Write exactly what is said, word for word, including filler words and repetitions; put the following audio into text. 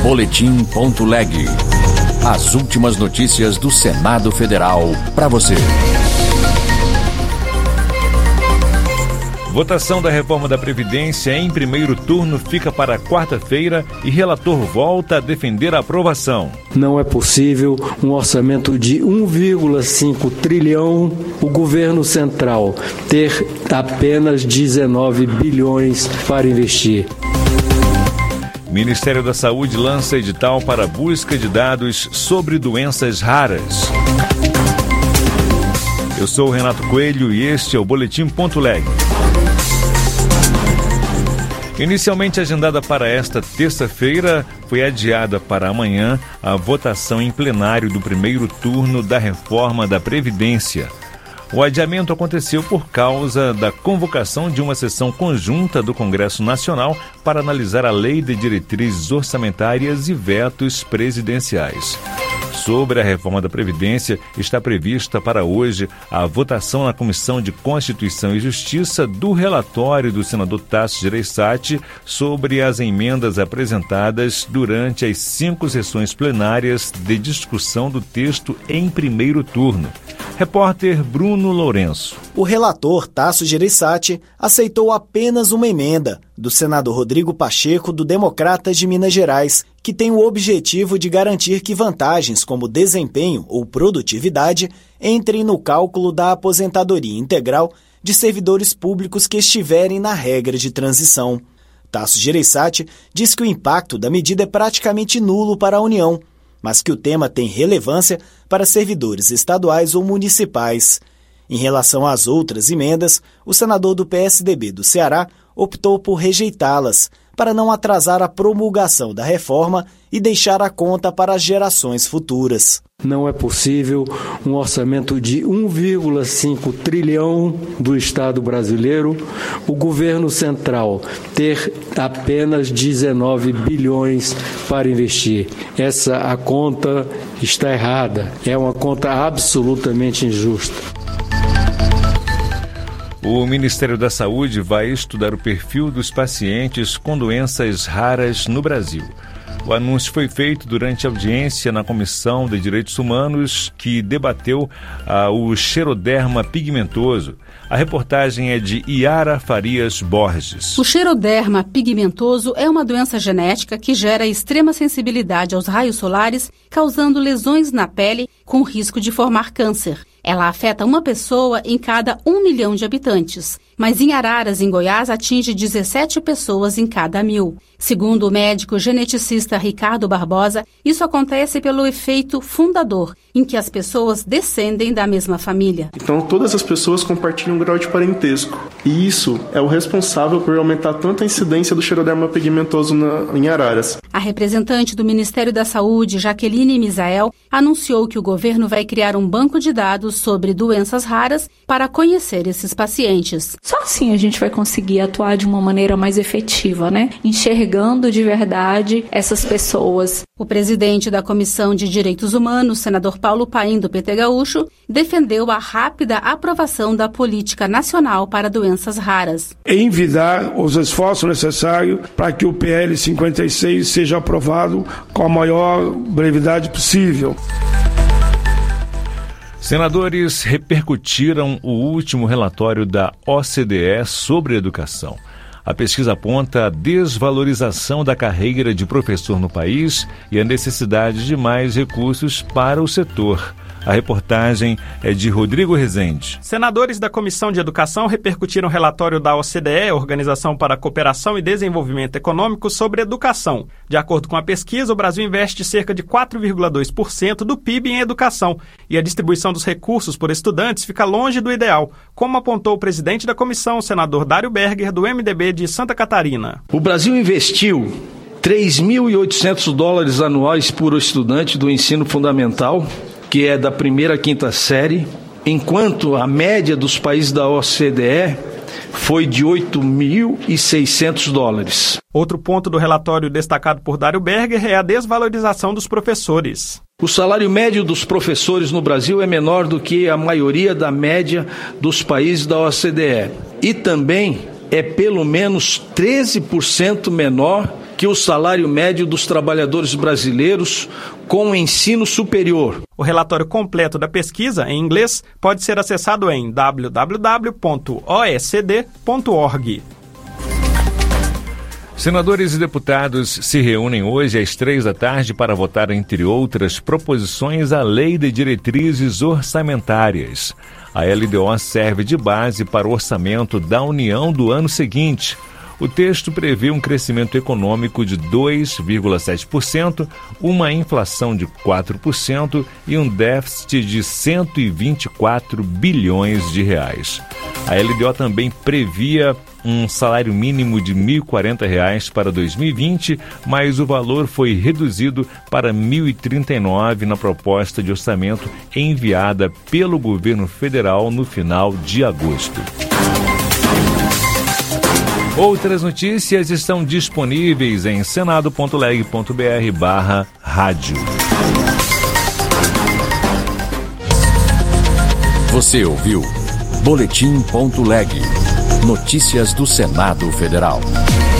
Boletim ponto leg. As últimas notícias do Senado Federal para você. Votação da reforma da Previdência em primeiro turno fica para quarta-feira e relator volta a defender a aprovação. Não é possível um orçamento de um vírgula cinco trilhão, o governo central ter apenas dezenove bilhões para investir. Ministério da Saúde lança edital para busca de dados sobre doenças raras. Eu sou o Renato Coelho e este é o Boletim ponto leg. Inicialmente agendada para esta terça-feira, foi adiada para amanhã a votação em plenário do primeiro turno da reforma da Previdência. O adiamento aconteceu por causa da convocação de uma sessão conjunta do Congresso Nacional para analisar a Lei de Diretrizes Orçamentárias e vetos presidenciais. Sobre a reforma da Previdência, está prevista para hoje a votação na Comissão de Constituição e Justiça do relatório do senador Tasso Gereissati sobre as emendas apresentadas durante as cinco sessões plenárias de discussão do texto em primeiro turno. Repórter Bruno Lourenço. O relator Tasso Gereissati aceitou apenas uma emenda do senador Rodrigo Pacheco, do Democratas de Minas Gerais, que tem o objetivo de garantir que vantagens como desempenho ou produtividade entrem no cálculo da aposentadoria integral de servidores públicos que estiverem na regra de transição. Tasso Gereissati diz que o impacto da medida é praticamente nulo para a União, mas que o tema tem relevância para servidores estaduais ou municipais. Em relação às outras emendas, o senador do P S D B do Ceará optou por rejeitá-las, para não atrasar a promulgação da reforma e deixar a conta para as gerações futuras. Não é possível um orçamento de um vírgula cinco trilhão do Estado brasileiro, o governo central ter apenas dezenove bilhões para investir. Essa a conta está errada, é uma conta absolutamente injusta. O Ministério da Saúde vai estudar o perfil dos pacientes com doenças raras no Brasil. O anúncio foi feito durante a audiência na Comissão de Direitos Humanos, que debateu ah, o xeroderma pigmentoso. A reportagem é de Iara Farias Borges. O xeroderma pigmentoso é uma doença genética que gera extrema sensibilidade aos raios solares, causando lesões na pele com risco de formar câncer. Ela afeta uma pessoa em cada um milhão de habitantes, mas em Araras, em Goiás, atinge dezessete pessoas em cada mil. Segundo o médico geneticista Ricardo Barbosa, isso acontece pelo efeito fundador, em que as pessoas descendem da mesma família. Então, todas as pessoas compartilham um grau de parentesco. E isso é o responsável por aumentar tanto a incidência do xeroderma pigmentoso na, em Araras. A representante do Ministério da Saúde, Jaqueline Misael, anunciou que o governo vai criar um banco de dados sobre doenças raras para conhecer esses pacientes. Só assim a gente vai conseguir atuar de uma maneira mais efetiva, né? Enxergando de verdade essas pessoas. O presidente da Comissão de Direitos Humanos, senador Paulo Paim, do P T Gaúcho, defendeu a rápida aprovação da Política Nacional para Doenças Raras. Envidar os esforços necessários para que o P L cinquenta e seis seja aprovado com a maior brevidade possível. Senadores repercutiram o último relatório da O C D E sobre educação. A pesquisa aponta a desvalorização da carreira de professor no país e a necessidade de mais recursos para o setor. A reportagem é de Rodrigo Rezende. Senadores da Comissão de Educação repercutiram o relatório da O C D E, Organização para a Cooperação e Desenvolvimento Econômico, sobre educação. De acordo com a pesquisa, o Brasil investe cerca de quatro vírgula dois por cento do P I B em educação e a distribuição dos recursos por estudantes fica longe do ideal, como apontou o presidente da comissão, o senador Dário Berger, do M D B de Santa Catarina. O Brasil investiu três mil e oitocentos dólares anuais por estudante do ensino fundamental, que é da primeira à quinta série, enquanto a média dos países da O C D E foi de oito mil e seiscentos dólares. Outro ponto do relatório destacado por Dário Berger é a desvalorização dos professores. O salário médio dos professores no Brasil é menor do que a maioria da média dos países da O C D E. E também é pelo menos treze por cento menor que que o salário médio dos trabalhadores brasileiros com ensino superior. O relatório completo da pesquisa, em inglês, pode ser acessado em w w w ponto o e c d ponto org. Senadores e deputados se reúnem hoje às três da tarde para votar, entre outras proposições, a Lei de Diretrizes Orçamentárias. A L D O serve de base para o orçamento da União do ano seguinte. O texto prevê um crescimento econômico de dois vírgula sete por cento, uma inflação de quatro por cento e um déficit de cento e vinte e quatro bilhões de reais. A L D O também previa um salário mínimo de mil e quarenta reais para dois mil e vinte, mas o valor foi reduzido para mil e trinta e nove na proposta de orçamento enviada pelo governo federal no final de agosto. Outras notícias estão disponíveis em senado ponto leg ponto br barra rádio. Você ouviu Boletim ponto leg. Notícias do Senado Federal.